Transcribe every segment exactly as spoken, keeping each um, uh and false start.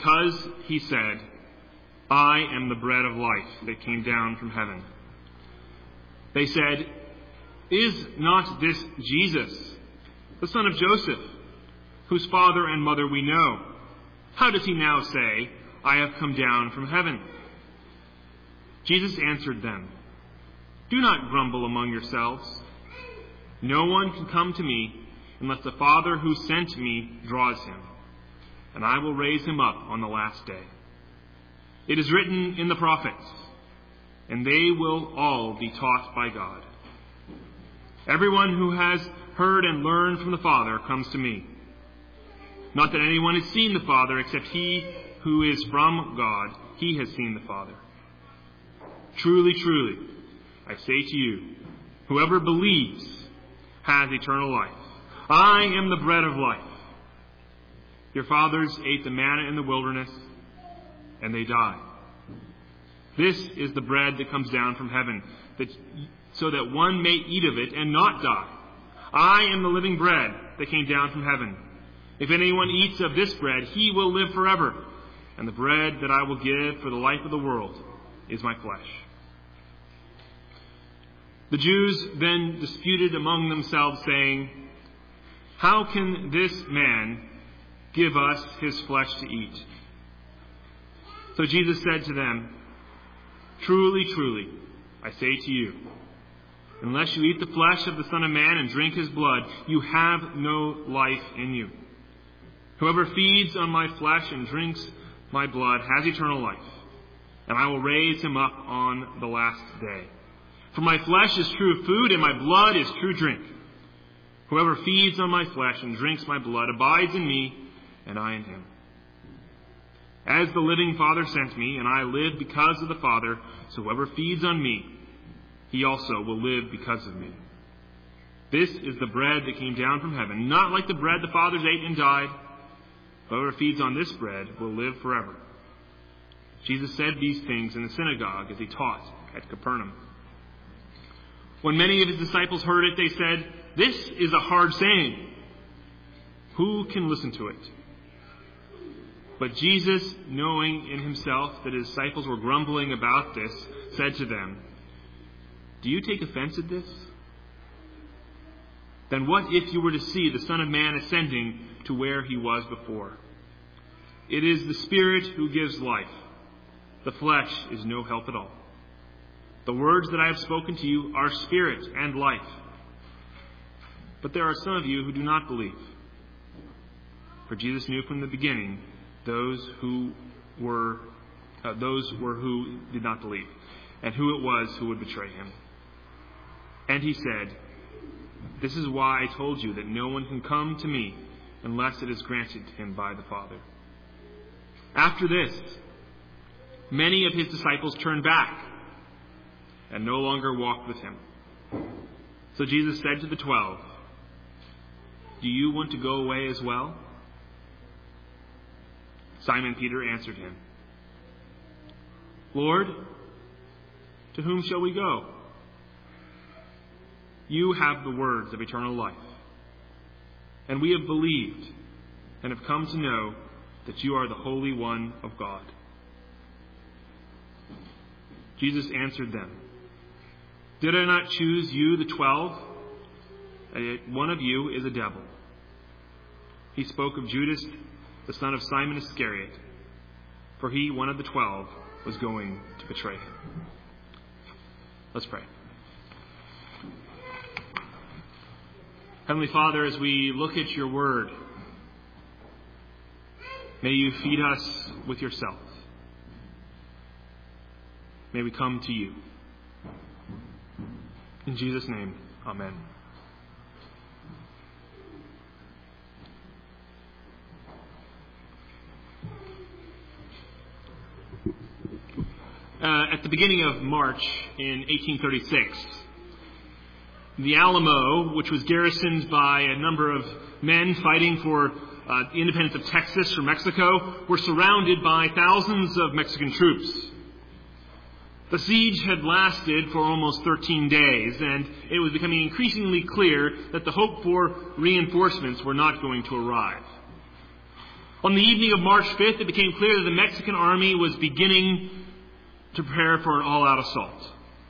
because he said, I am the bread of life that came down from heaven. They said, Is not this Jesus, the son of Joseph, whose father and mother we know? How does he now say, I have come down from heaven? Jesus answered them, Do not grumble among yourselves. No one can come to me unless the Father who sent me draws him, and I will raise him up on the last day. It is written in the prophets, and they will all be taught by God. Everyone who has heard and learned from the Father comes to me. Not that anyone has seen the Father except he who is from God. He has seen the Father. Truly, truly, I say to you, whoever believes has eternal life. I am the bread of life. Your fathers ate the manna in the wilderness, and they died. This is the bread that comes down from heaven, that, so that one may eat of it and not die. I am the living bread that came down from heaven. If anyone eats of this bread, he will live forever. And the bread that I will give for the life of the world is my flesh. The Jews then disputed among themselves, saying, How can this man give us his flesh to eat? So Jesus said to them, Truly, truly, I say to you, unless you eat the flesh of the Son of Man and drink his blood, you have no life in you. Whoever feeds on my flesh and drinks my blood has eternal life, and I will raise him up on the last day. For my flesh is true food, and my blood is true drink. Whoever feeds on my flesh and drinks my blood abides in me, and I in him. As the living Father sent me, and I live because of the Father, so whoever feeds on me, he also will live because of me. This is the bread that came down from heaven, not like the bread the fathers ate and died. Whoever feeds on this bread will live forever. Jesus said these things in the synagogue as he taught at Capernaum. When many of his disciples heard it, they said, This is a hard saying. Who can listen to it? But Jesus, knowing in himself that his disciples were grumbling about this, said to them, Do you take offense at this? Then what if you were to see the Son of Man ascending to where he was before? It is the Spirit who gives life. The flesh is no help at all. The words that I have spoken to you are spirit and life. But there are some of you who do not believe. For Jesus knew from the beginning those who were uh, those were who did not believe, and who it was who would betray him. And he said, This is why I told you that no one can come to me unless it is granted him by the Father. After this, many of his disciples turned back and no longer walked with him. So Jesus said to the twelve, Do you want to go away as well? Simon Peter answered him, Lord, to whom shall we go? You have the words of eternal life. And we have believed and have come to know that you are the Holy One of God. Jesus answered them, Did I not choose you, the twelve? Yet one of you is a devil. He spoke of Judas, the son of Simon Iscariot, for he, one of the twelve, was going to betray him. Let's pray. Heavenly Father, as we look at your word, may you feed us with yourself. May we come to you. In Jesus' name, amen. Uh, at the beginning of March in eighteen thirty-six, the Alamo, which was garrisoned by a number of men fighting for uh, the independence of Texas from Mexico, were surrounded by thousands of Mexican troops. The siege had lasted for almost thirteen days, and it was becoming increasingly clear that the hoped-for reinforcements were not going to arrive. On the evening of March fifth, it became clear that the Mexican army was beginning to prepare for an all-out assault.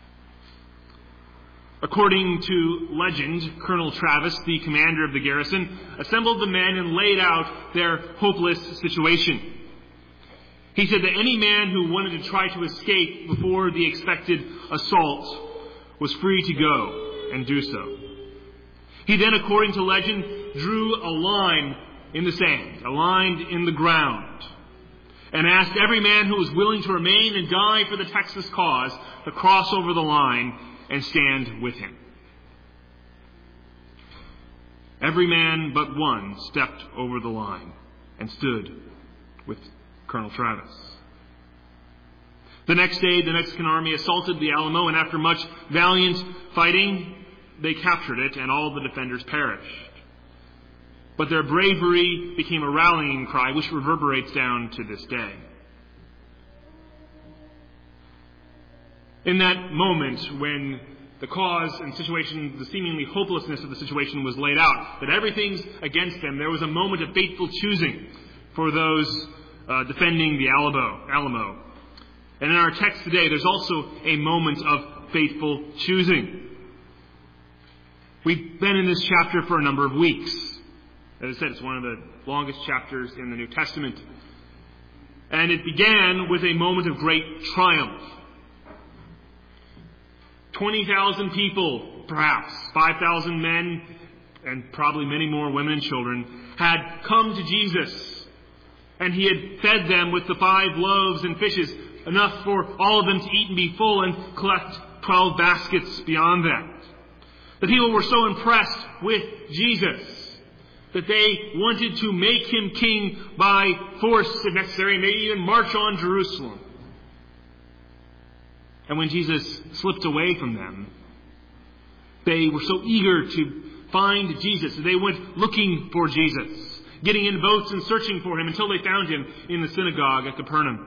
According to legend, Colonel Travis, the commander of the garrison, assembled the men and laid out their hopeless situation. He said that any man who wanted to try to escape before the expected assault was free to go and do so. He then, according to legend, drew a line in the sand, a line in the ground, and asked every man who was willing to remain and die for the Texas cause to cross over the line and stand with him. Every man but one stepped over the line and stood with Colonel Travis. The next day, the Mexican army assaulted the Alamo, and after much valiant fighting, they captured it, and all the defenders perished. But their bravery became a rallying cry, which reverberates down to this day. In that moment when the cause and situation, the seemingly hopelessness of the situation was laid out, that everything's against them, there was a moment of fateful choosing for those uh, defending the Alamo, Alamo. And in our text today, there's also a moment of fateful choosing. We've been in this chapter for a number of weeks. As I said, it's one of the longest chapters in the New Testament. And it began with a moment of great triumph. twenty thousand people, perhaps, five thousand men, and probably many more women and children, had come to Jesus. And he had fed them with the five loaves and fishes, enough for all of them to eat and be full and collect twelve baskets beyond that. The people were so impressed with Jesus that they wanted to make him king by force if necessary, and maybe even march on Jerusalem. And when Jesus slipped away from them, they were so eager to find Jesus that they went looking for Jesus, getting in boats and searching for him until they found him in the synagogue at Capernaum.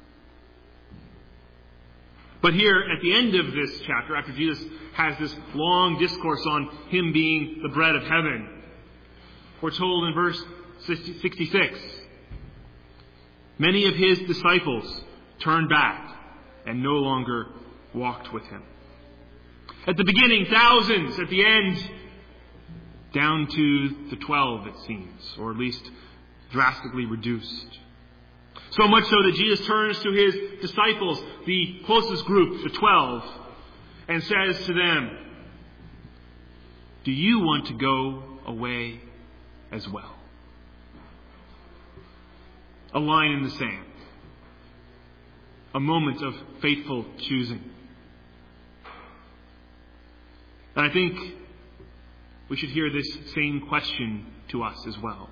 But here, at the end of this chapter, after Jesus has this long discourse on him being the bread of heaven, we're told in verse sixty-six, many of his disciples turned back and no longer walked with him. At the beginning, thousands. At the end, down to the twelve, it seems, or at least drastically reduced. So much so that Jesus turns to his disciples, the closest group, the twelve, and says to them, "Do you want to go away as well?" A line in the sand. A moment of faithful choosing. And I think we should hear this same question to us as well.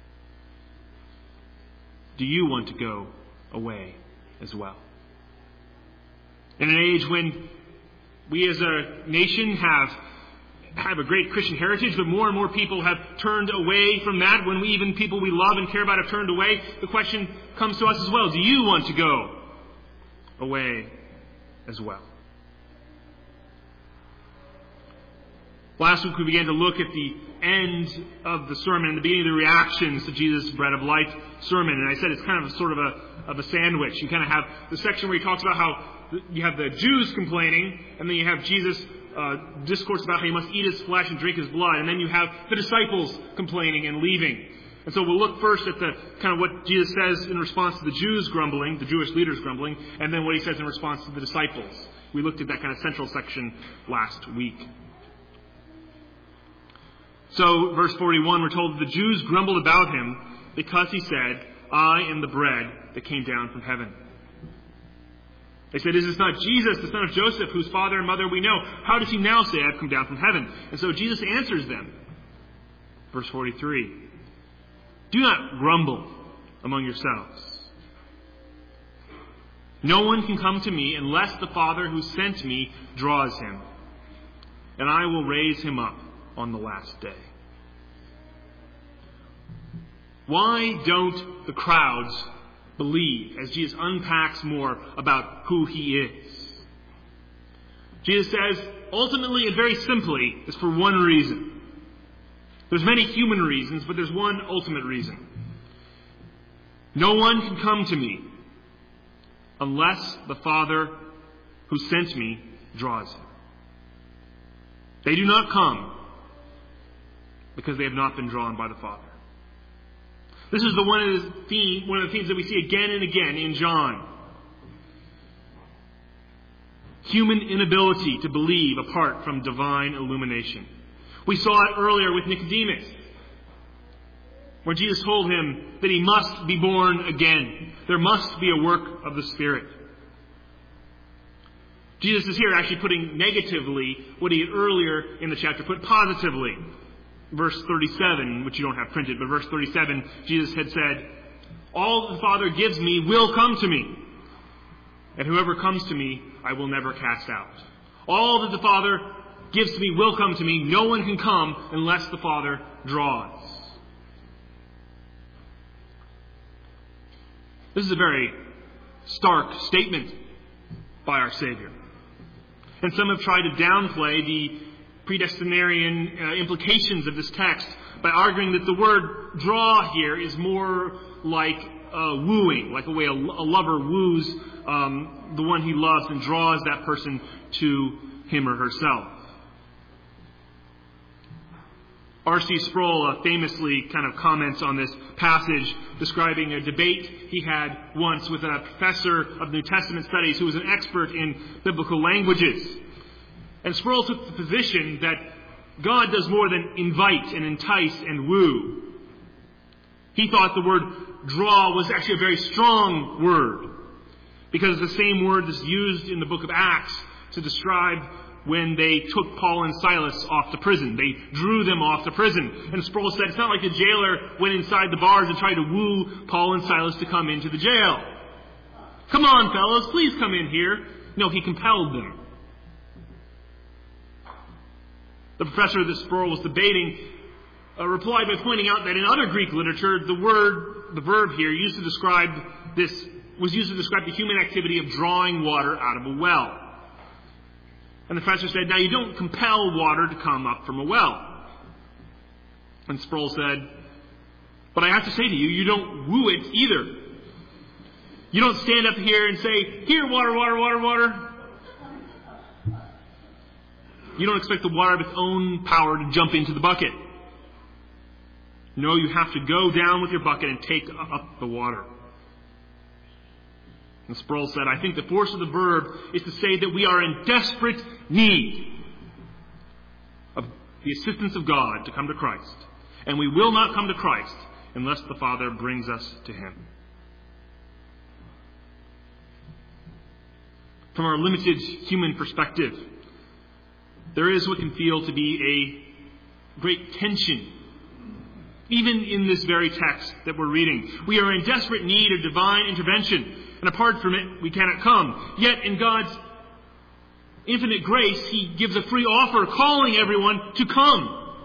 Do you want to go away as well? In an age when we as a nation have have a great Christian heritage, but more and more people have turned away from that, when we, even people we love and care about have turned away, the question comes to us as well. Do you want to go away as well? Last week we began to look at the end of the sermon and the beginning of the reactions to Jesus' Bread of Life sermon. And I said it's kind of a, sort of a, of a sandwich. You kind of have the section where he talks about how you have the Jews complaining, and then you have Jesus uh, discourse about how you must eat his flesh and drink his blood, and then you have the disciples complaining and leaving. And so we'll look first at the kind of what Jesus says in response to the Jews grumbling, the Jewish leaders grumbling, and then what he says in response to the disciples. We looked at that kind of central section last week. So, verse forty-one, we're told that the Jews grumbled about him because he said, "I am the bread that came down from heaven." They said, "Is this not Jesus, the son of Joseph, whose father and mother we know? How does he now say, 'I've come down from heaven'?" And so Jesus answers them. Verse forty-three, "Do not grumble among yourselves. No one can come to me unless the Father who sent me draws him, and I will raise him up on the last day." Why don't the crowds believe as Jesus unpacks more about who he is? Jesus says, ultimately and very simply, it's for one reason. There's many human reasons, but there's one ultimate reason. No one can come to me unless the Father who sent me draws him. They do not come because they have not been drawn by the Father. This is the one of the theme, one of the themes that we see again and again in John. Human inability to believe apart from divine illumination. We saw it earlier with Nicodemus, where Jesus told him that he must be born again. There must be a work of the Spirit. Jesus is here actually putting negatively what he had earlier in the chapter put positively. Verse thirty-seven, which you don't have printed, but verse thirty-seven, Jesus had said, all that the Father gives me will come to me, and whoever comes to me I will never cast out. All that the Father gives to me will come to me. No one can come unless the Father draws. This is a very stark statement by our Savior. And some have tried to downplay the predestinarian uh, implications of this text by arguing that the word draw here is more like uh, wooing, like a way a, a lover woos um, the one he loves and draws that person to him or herself. R C Sproul uh, famously kind of comments on this passage, describing a debate he had once with a professor of New Testament studies who was an expert in biblical languages. And Sproul took the position that God does more than invite and entice and woo. He thought the word draw was actually a very strong word, because it's the same word that's used in the book of Acts to describe when they took Paul and Silas off to prison. They drew them off to prison. And Sproul said it's not like the jailer went inside the bars and tried to woo Paul and Silas to come into the jail. Come on, fellows, please come in here. No, he compelled them. The professor that Sproul was debating uh, replied by pointing out that in other Greek literature, the word, the verb here, used to describe this, was used to describe the human activity of drawing water out of a well. And the professor said, now you don't compel water to come up from a well. And Sproul said, but I have to say to you, you don't woo it either. You don't stand up here and say, here, water, water, water, water. You don't expect the water of its own power to jump into the bucket. No, you have to go down with your bucket and take up the water. And Sproul said, I think the force of the verb is to say that we are in desperate need of the assistance of God to come to Christ. And we will not come to Christ unless the Father brings us to Him. From our limited human perspective, there is what can feel to be a great tension, even in this very text that we're reading. We are in desperate need of divine intervention. And apart from it, we cannot come. Yet in God's infinite grace, He gives a free offer calling everyone to come.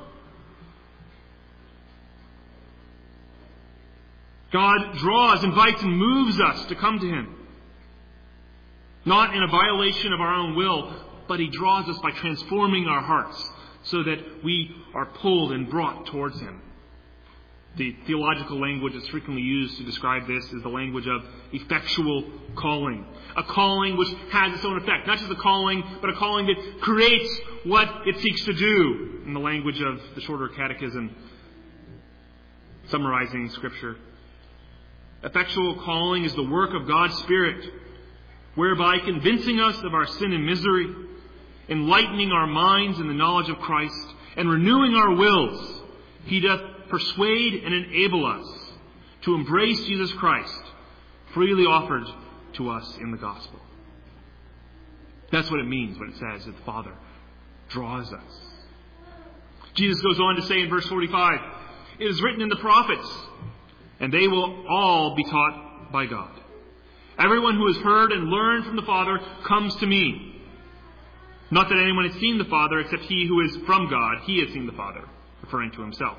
God draws, invites, and moves us to come to Him. Not in a violation of our own will, but He draws us by transforming our hearts so that we are pulled and brought towards Him. The theological language that's frequently used to describe this is the language of effectual calling. A calling which has its own effect. Not just a calling, but a calling that creates what it seeks to do. In the language of the Shorter Catechism, summarizing Scripture. Effectual calling is the work of God's Spirit, whereby convincing us of our sin and misery, enlightening our minds in the knowledge of Christ, and renewing our wills, He doth persuade and enable us to embrace Jesus Christ, freely offered to us in the gospel. That's what it means when it says that the Father draws us. Jesus goes on to say in verse forty-five, it is written in the prophets, and they will all be taught by God. Everyone who has heard and learned from the Father comes to me. Not that anyone has seen the Father except he who is from God. He has seen the Father, referring to Himself.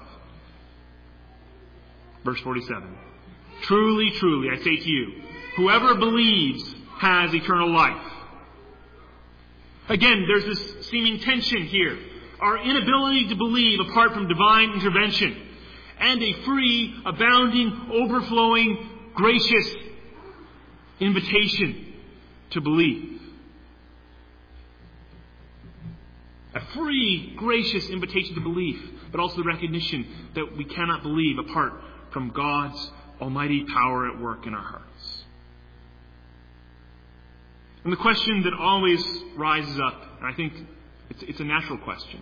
Verse forty-seven. Truly, truly, I say to you, whoever believes has eternal life. Again, there's this seeming tension here. Our inability to believe apart from divine intervention and a free, abounding, overflowing gracious invitation to believe. A free, gracious invitation to belief, but also the recognition that we cannot believe apart from God's almighty power at work in our hearts. And the question that always rises up, and I think it's, it's a natural question.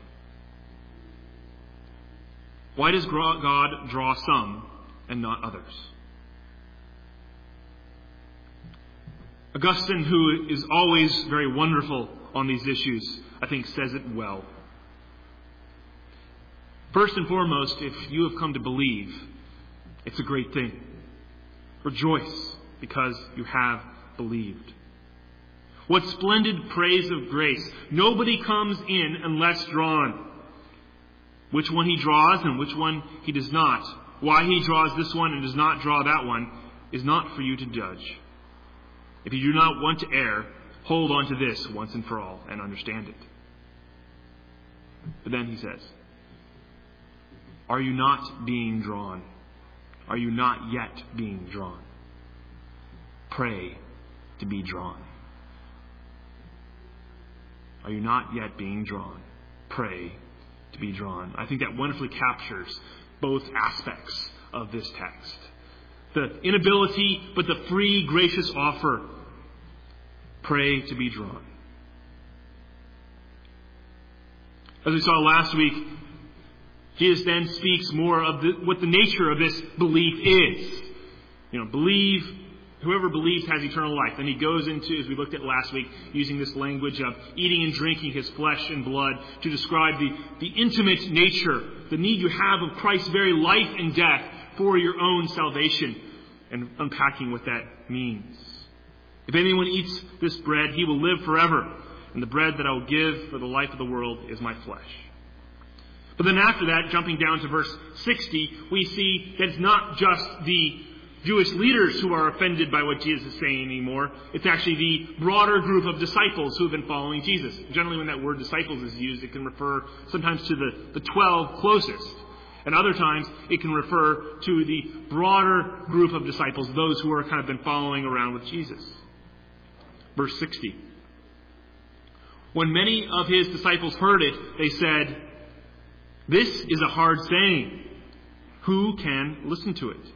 Why does God draw some and not others? Augustine, who is always very wonderful on these issues, I think says it well. First and foremost, if you have come to believe, it's a great thing. Rejoice because you have believed. What splendid praise of grace. Nobody comes in unless drawn. Which one he draws and which one he does not. Why he draws this one and does not draw that one is not for you to judge. If you do not want to err, hold on to this once and for all and understand it. But then he says, are you not being drawn? Are you not yet being drawn? Pray to be drawn. Are you not yet being drawn? Pray to be drawn. I think that wonderfully captures both aspects of this text. The inability, but the free, gracious offer. Pray to be drawn. As we saw last week, Jesus then speaks more of the, what the nature of this belief is. You know, believe, whoever believes has eternal life. Then he goes into, as we looked at last week, using this language of eating and drinking his flesh and blood to describe the, the intimate nature, the need you have of Christ's very life and death for your own salvation, and unpacking what that means. If anyone eats this bread, he will live forever. And the bread that I will give for the life of the world is my flesh. But then after that, jumping down to verse sixty, we see that it's not just the Jewish leaders who are offended by what Jesus is saying anymore. It's actually the broader group of disciples who have been following Jesus. Generally, when that word disciples is used, it can refer sometimes to the, the twelve closest. And other times, it can refer to the broader group of disciples, those who are kind of been following around with Jesus. Verse sixty. When many of his disciples heard it, they said, "This is a hard saying. Who can listen to it?"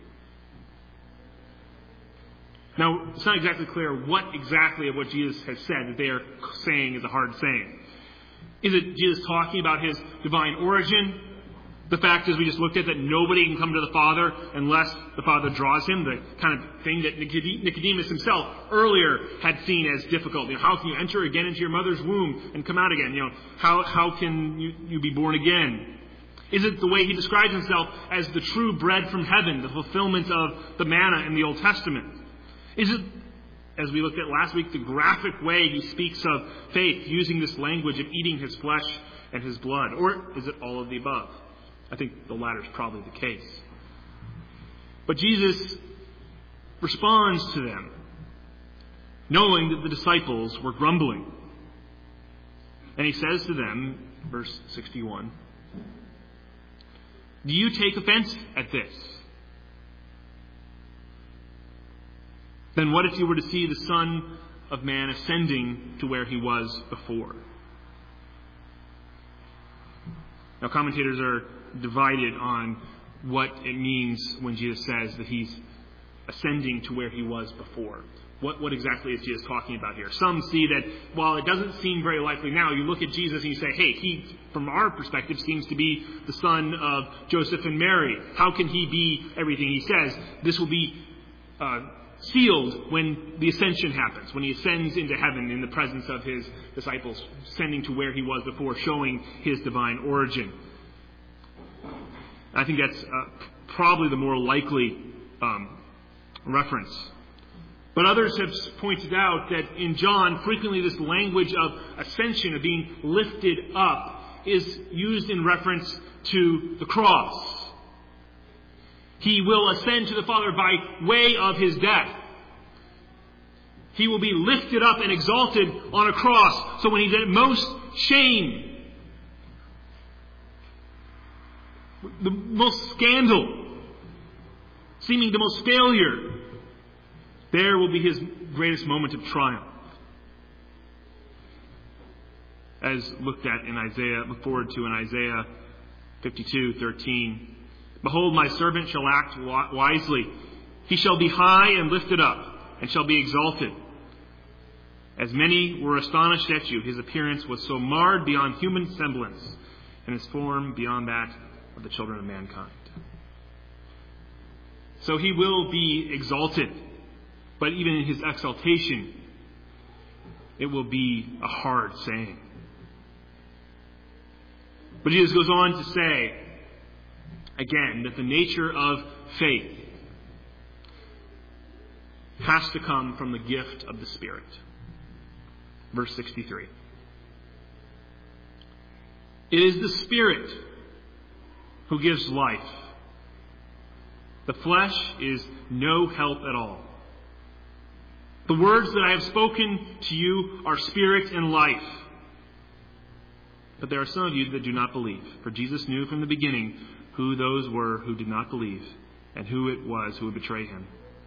Now, it's not exactly clear what exactly of what Jesus has said that they are saying is a hard saying. Is it Jesus talking about his divine origin? The fact is, we just looked at that nobody can come to the Father unless the Father draws him, the kind of thing that Nicodemus himself earlier had seen as difficult. You know, how can you enter again into your mother's womb and come out again? You know, how, how can you, you be born again? Is it the way he describes himself as the true bread from heaven, the fulfillment of the manna in the Old Testament? Is it, as we looked at last week, the graphic way he speaks of faith, using this language of eating his flesh and his blood? Or is it all of the above? I think the latter is probably the case. But Jesus responds to them, knowing that the disciples were grumbling. And he says to them, verse sixty-one, "Do you take offense at this? Then what if you were to see the Son of Man ascending to where he was before?" Now, commentators are divided on what it means when Jesus says that he's ascending to where he was before. What, what exactly is Jesus talking about here? Some see that while it doesn't seem very likely now, you look at Jesus and you say, hey, he, from our perspective, seems to be the son of Joseph and Mary. How can he be everything he says? This will be uh, sealed when the ascension happens, when he ascends into heaven in the presence of his disciples, ascending to where he was before, showing his divine origin. I think that's uh, probably the more likely um, reference. But others have pointed out that in John, frequently this language of ascension, of being lifted up, is used in reference to the cross. He will ascend to the Father by way of his death. He will be lifted up and exalted on a cross. So when he's at most shame, the most scandal, seeming the most failure, There will be his greatest moment of triumph. As looked at in Isaiah, looked forward to in Isaiah fifty-two thirteen. Behold, my servant shall act wisely. He shall be high and lifted up, and shall be exalted. As many were astonished at you, his appearance was so marred beyond human semblance, and his form beyond that of the children of mankind. So he will be exalted, but even in his exaltation, it will be a hard saying. But Jesus goes on to say, again, that the nature of faith has to come from the gift of the Spirit. Verse sixty-three. It is the Spirit who gives life. The flesh is no help at all. The words that I have spoken to you are spirit and life. But there are some of you that do not believe. For Jesus knew from the beginning who those were who did not believe, and who it was who would betray him.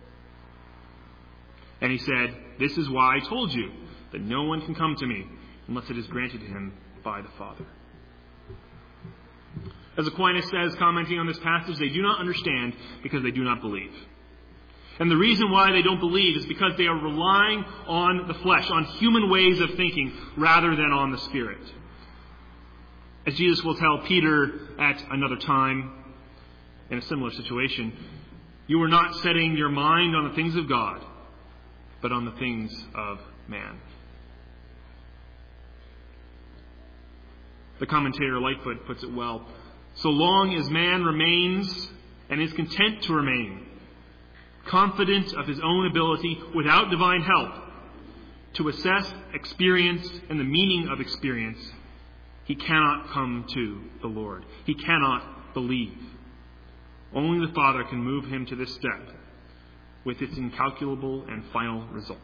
And he said, this is why I told you that no one can come to me unless it is granted to him by the Father. As Aquinas says, commenting on this passage, they do not understand because they do not believe. And the reason why they don't believe is because they are relying on the flesh, on human ways of thinking, rather than on the Spirit. As Jesus will tell Peter at another time, in a similar situation, you are not setting your mind on the things of God, but on the things of man. The commentator Lightfoot puts it well. So long as man remains and is content to remain, confident of his own ability without divine help to assess experience and the meaning of experience, he cannot come to the Lord. He cannot believe. Only the Father can move him to this step with its incalculable and final results.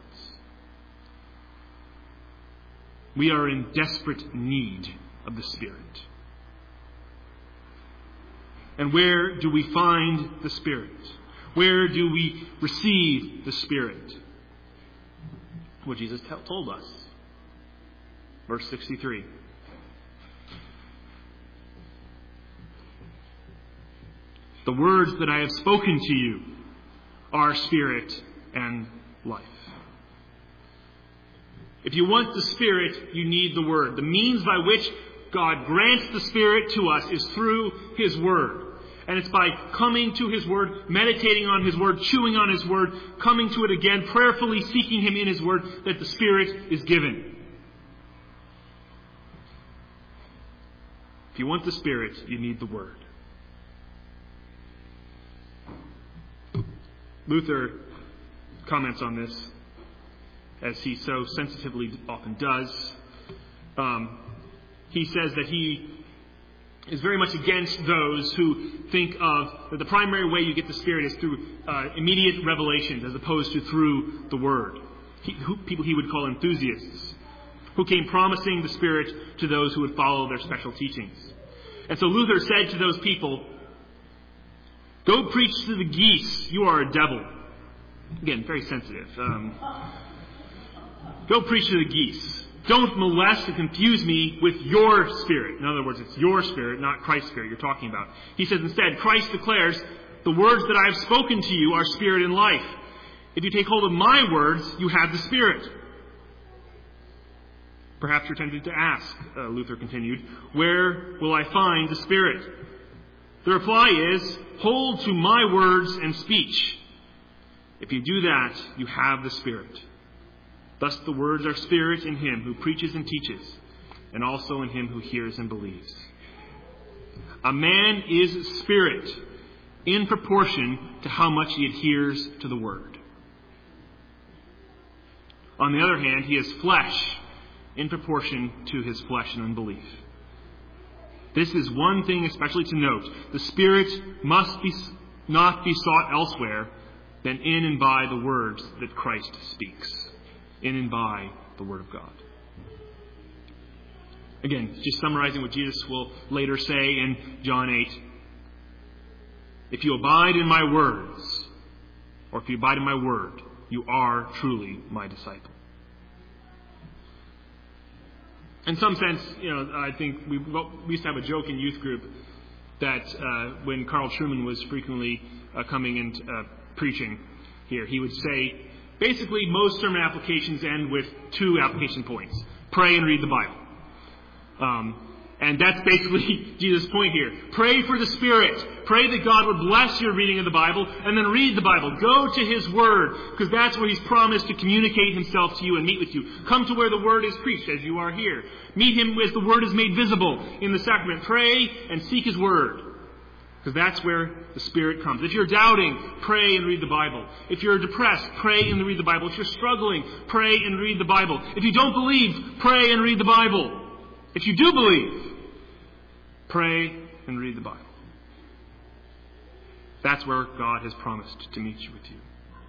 We are in desperate need of the Spirit. And where do we find the Spirit? Where do we receive the Spirit? What Jesus t- told us. Verse sixty-three. The words that I have spoken to you are spirit and life. If you want the Spirit, you need the Word. The means by which God grants the Spirit to us is through His Word. And it's by coming to His Word, meditating on His Word, chewing on His Word, coming to it again, prayerfully seeking Him in His Word, that the Spirit is given. If you want the Spirit, you need the Word. Luther comments on this, as he so sensitively often does. Um, he says that he is very much against those who think of that the primary way you get the Spirit is through uh, immediate revelations as opposed to through the Word. He, who, people he would call enthusiasts, who came promising the Spirit to those who would follow their special teachings. And so Luther said to those people, "Go preach to the geese, you are a devil." Again, very sensitive. Um, Go preach to the geese. Don't molest and confuse me with your spirit. In other words, it's your spirit, not Christ's spirit you're talking about. He says instead, Christ declares, the words that I have spoken to you are spirit and life. If you take hold of my words, you have the Spirit. Perhaps you're tempted to ask, uh, Luther continued, where will I find the Spirit? The reply is, hold to my words and speech. If you do that, you have the Spirit. Thus the words are spirit in him who preaches and teaches, and also in him who hears and believes. A man is spirit in proportion to how much he adheres to the word. On the other hand, he is flesh in proportion to his flesh and unbelief. This is one thing especially to note. The Spirit must be not be sought elsewhere than in and by the words that Christ speaks. In and by the Word of God. Again, just summarizing what Jesus will later say in John eight. If you abide in my words, or if you abide in my word, you are truly my disciple. In some sense, you know, I think we, well, we used to have a joke in youth group that uh, when Carl Trueman was frequently uh, coming and uh, preaching here, he would say, basically most sermon applications end with two application points. Pray and read the Bible. Um, and that's basically Jesus' point here. Pray for the Spirit. Pray that God would bless your reading of the Bible, and then read the Bible. Go to His Word, because that's where He's promised to communicate Himself to you and meet with you. Come to where the Word is preached, as you are here. Meet Him as the Word is made visible in the sacrament. Pray and seek His Word, because that's where the Spirit comes. If you're doubting, pray and read the Bible. If you're depressed, pray and read the Bible. If you're struggling, pray and read the Bible. If you don't believe, pray and read the Bible. If you do believe, pray and read the Bible. That's where God has promised to meet you with you.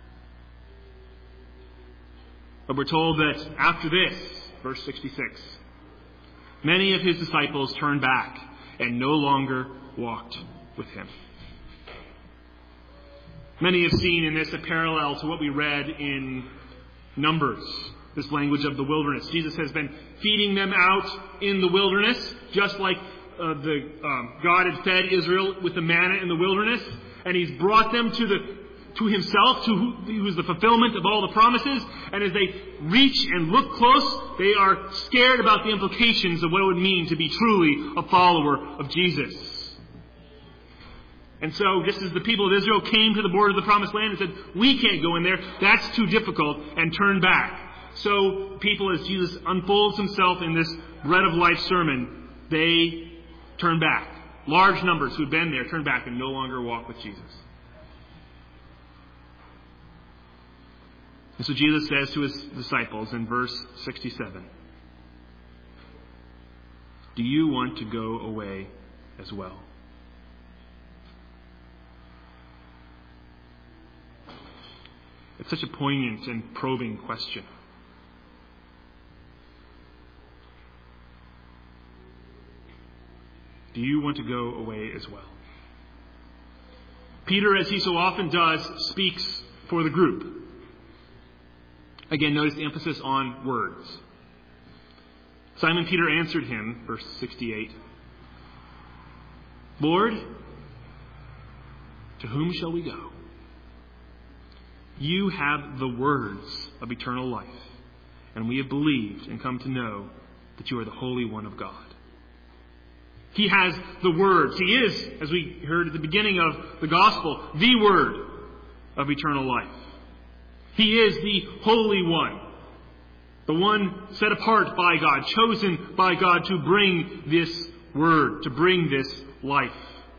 But we're told that after this, verse sixty-six, many of His disciples turned back and no longer walked with Him. Many have seen in this a parallel to what we read in Numbers, this language of the wilderness. Jesus has been feeding them out in the wilderness, just like uh, the um, God had fed Israel with the manna in the wilderness, and He's brought them to the to Himself, to who, who is the fulfillment of all the promises. And as they reach and look close, they are scared about the implications of what it would mean to be truly a follower of Jesus. And so, just as the people of Israel came to the border of the promised land and said, we can't go in there, that's too difficult, and turned back. So, people, as Jesus unfolds Himself in this Bread of Life sermon, they turn back. Large numbers who had been there turn back and no longer walk with Jesus. And so Jesus says to His disciples in verse sixty-seven, do you want to go away as well? It's such a poignant and probing question. Do you want to go away as well? Peter, as he so often does, speaks for the group. Again, notice the emphasis on words. Simon Peter answered him, verse sixty-eight, Lord, to whom shall we go? You have the words of eternal life, and we have believed and come to know that you are the Holy One of God. He has the words. He is, as we heard at the beginning of the Gospel, the Word of eternal life. He is the Holy One, the one set apart by God, chosen by God to bring this Word, to bring this life.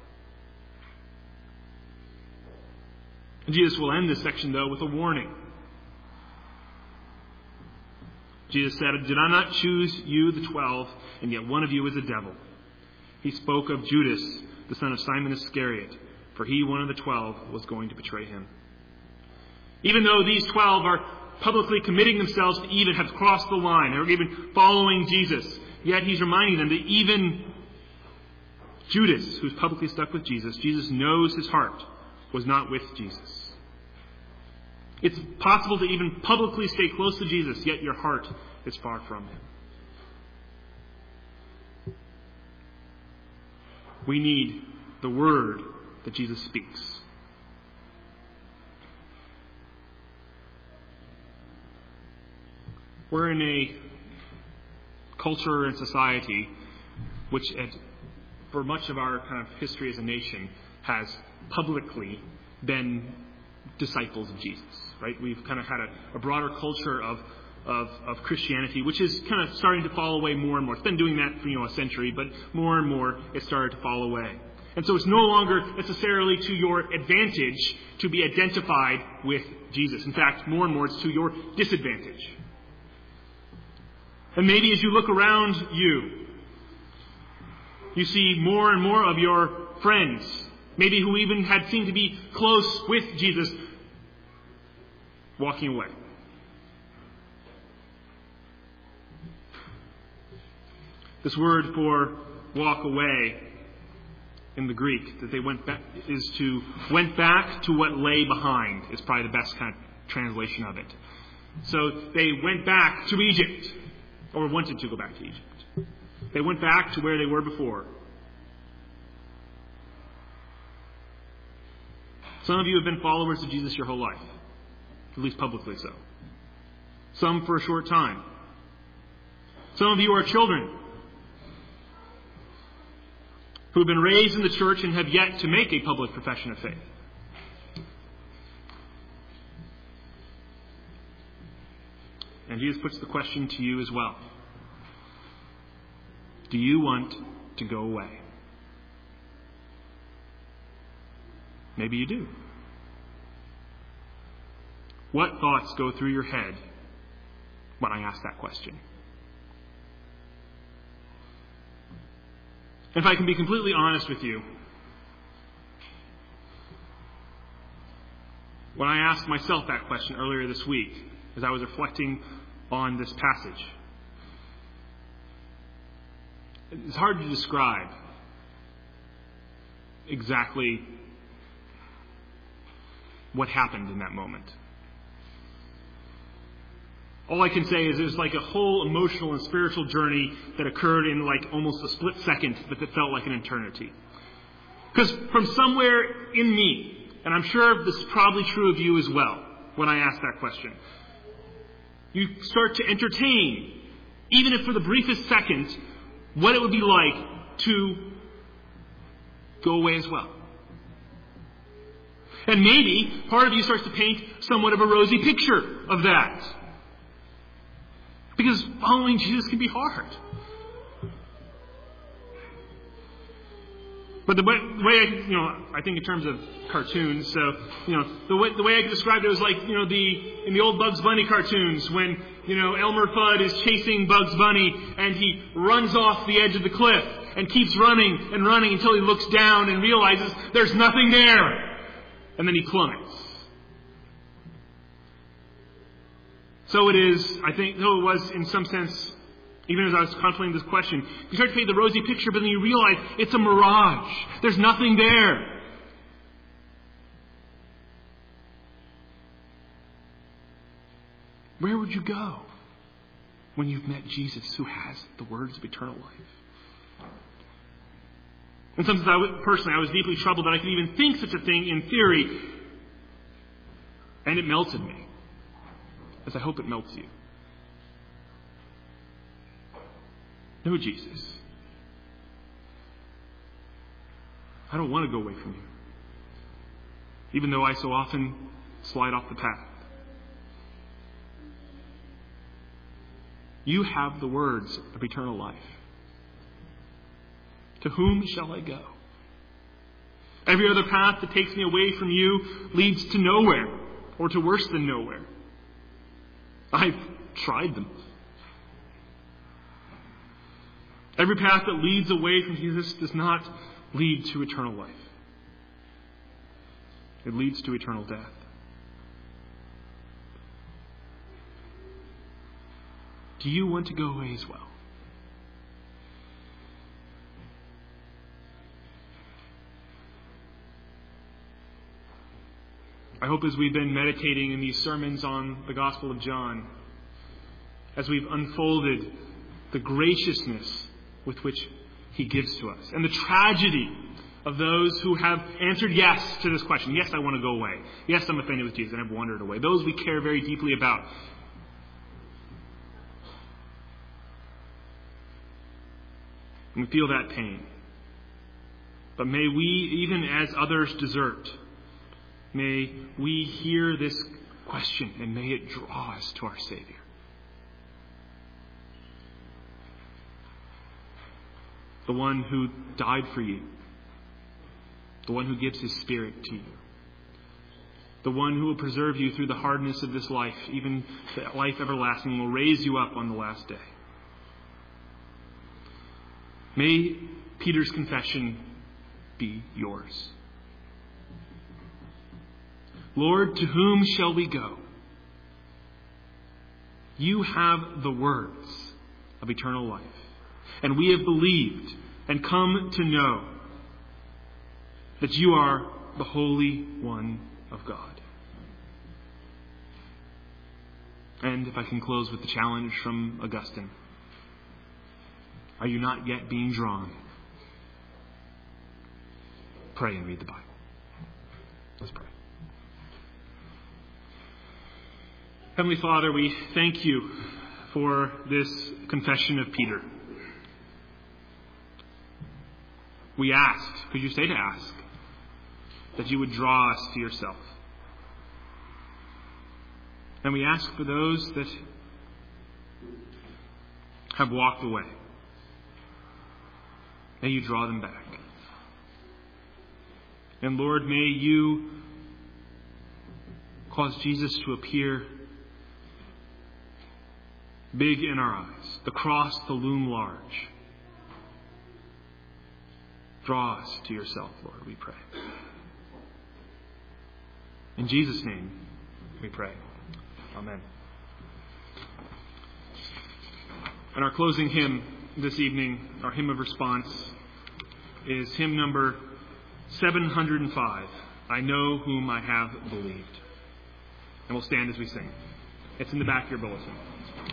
And Jesus will end this section, though, with a warning. Jesus said, did I not choose you, the twelve, and yet one of you is a devil? He spoke of Judas, the son of Simon Iscariot, for he, one of the twelve, was going to betray Him. Even though these twelve are publicly committing themselves to even have crossed the line, they're even following Jesus, yet He's reminding them that even Judas, who's publicly stuck with Jesus, Jesus knows his heart was not with Jesus. It's possible to even publicly stay close to Jesus, yet your heart is far from Him. We need the word that Jesus speaks. We're in a culture and society which, for much of our kind of history as a nation, has publicly been disciples of Jesus. Right? We've kind of had a, a broader culture of Of, of Christianity, which is kind of starting to fall away more and more. It's been doing that for, you know, a century, but more and more it's started to fall away. And so it's no longer necessarily to your advantage to be identified with Jesus. In fact, more and more it's to your disadvantage. And maybe as you look around you, you see more and more of your friends, maybe who even had seemed to be close with Jesus, walking away. This word for walk away in the Greek that they went back is to went back to what lay behind is probably the best kind of translation of it. So they went back to Egypt, or wanted to go back to Egypt. They went back to where they were before. Some of you have been followers of Jesus your whole life, at least publicly so. Some for a short time. Some of you are children who have been raised in the church and have yet to make a public profession of faith. And Jesus puts the question to you as well. Do you want to go away? Maybe you do. What thoughts go through your head when I ask that question? If I can be completely honest with you, when I asked myself that question earlier this week, as I was reflecting on this passage, it's hard to describe exactly what happened in that moment. All I can say is it was like a whole emotional and spiritual journey that occurred in like almost a split second, but that felt like an eternity. Because from somewhere in me, and I'm sure this is probably true of you as well, when I ask that question, you start to entertain, even if for the briefest second, what it would be like to go away as well. And maybe part of you starts to paint somewhat of a rosy picture of that. Because following Jesus can be hard. But the way, the way I, you know, I think in terms of cartoons, so, you know, the way, the way I could describe it was like, you know, the, in the old Bugs Bunny cartoons when, you know, Elmer Fudd is chasing Bugs Bunny and he runs off the edge of the cliff and keeps running and running until he looks down and realizes there's nothing there. And then he plummets. So it is, I think, though it was in some sense, even as I was contemplating this question, you start to paint the rosy picture, but then you realize it's a mirage. There's nothing there. Where would you go when you've met Jesus, who has the words of eternal life? In some sense, I was, personally, I was deeply troubled that I could even think such a thing in theory. And it melted me, as I hope it melts you. No, Jesus. I don't want to go away from you, even though I so often slide off the path. You have the words of eternal life. To whom shall I go? Every other path that takes me away from you leads to nowhere, or to worse than nowhere. I've tried them. Every path that leads away from Jesus does not lead to eternal life. It leads to eternal death. Do you want to go away as well? I hope as we've been meditating in these sermons on the Gospel of John, as we've unfolded the graciousness with which he gives to us, and the tragedy of those who have answered yes to this question. Yes, I want to go away. Yes, I'm offended with Jesus and I've wandered away. Those we care very deeply about. And we feel that pain. But may we, even as others desert, may we hear this question and may it draw us to our Savior. The one who died for you. The one who gives his Spirit to you. The one who will preserve you through the hardness of this life, even the life everlasting, will raise you up on the last day. May Peter's confession be yours. Lord, to whom shall we go? You have the words of eternal life. And we have believed and come to know that you are the Holy One of God. And if I can close with the challenge from Augustine. Are you not yet being drawn? Pray and read the Bible. Let's pray. Heavenly Father, we thank you for this confession of Peter. We ask, because you say to ask, that you would draw us to yourself. And we ask for those that have walked away. May you draw them back. And Lord, may you cause Jesus to appear big in our eyes, the cross to loom large. Draw us to yourself, Lord, we pray. In Jesus' name, we pray. Amen. And our closing hymn this evening, our hymn of response, is hymn number seven hundred five, I Know Whom I Have Believed. And we'll stand as we sing. It's in the back of your bulletin.